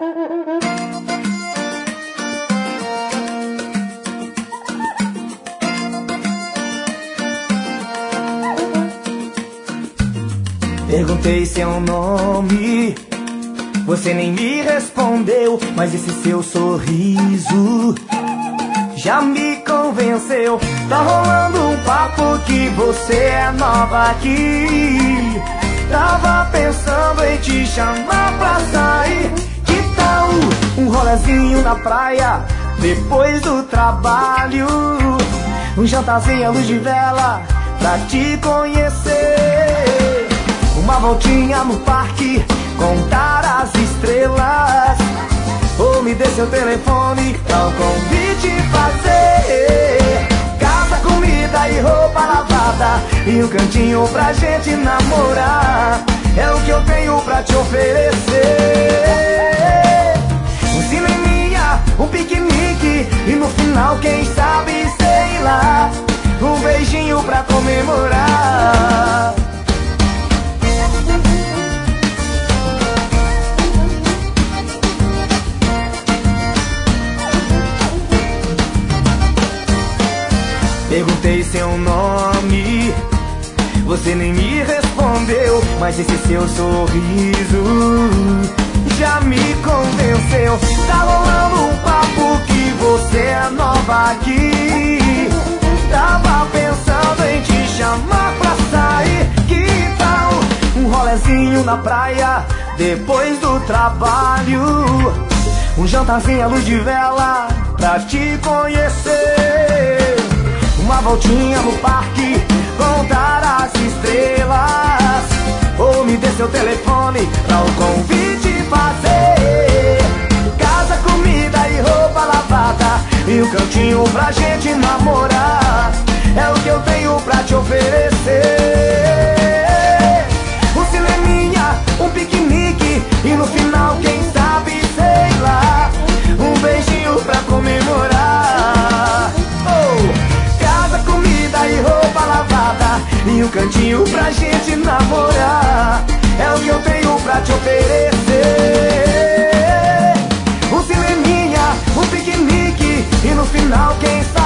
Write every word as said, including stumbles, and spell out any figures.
Perguntei seu nome, você nem me respondeu, mas esse seu sorriso já me convenceu. Tá rolando um papo que você é nova aqui. Tava pensando em te chamar pra sair. Que tal um rolezinho na praia depois do trabalho? Um jantarzinho à luz de vela pra te conhecer. Uma voltinha no parque, contar as estrelas. Ou me dê seu telefone pra um convite fazer. Casa, comida e roupa lavada e um cantinho pra gente namorar. É o que eu tenho pra te oferecer. Um cineminha, um piquenique e no final quem sabe, sei lá, um beijinho pra comemorar. Perguntei seu nome, você nem me respondeu, mas esse seu sorriso já me convenceu. Tá rolando um papo que você é nova aqui. Tava pensando em te chamar pra sair. Que tal um rolezinho na praia depois do trabalho? Um jantarzinho à luz de vela pra te conhecer. Uma voltinha no parque, contar as estrelas. Ou me dê seu telefone pra um convite fazer. Casa, comida e roupa lavada e um cantinho pra gente namorar. É o que eu tenho pra te oferecer. Um cineminha, um piquenique e no final quem sabe, sei lá, um beijinho pra comemorar. Oh! Comida e roupa lavada e um cantinho pra gente namorar. É o que eu tenho pra te oferecer. Um cineminha, um piquenique e no final quem sabe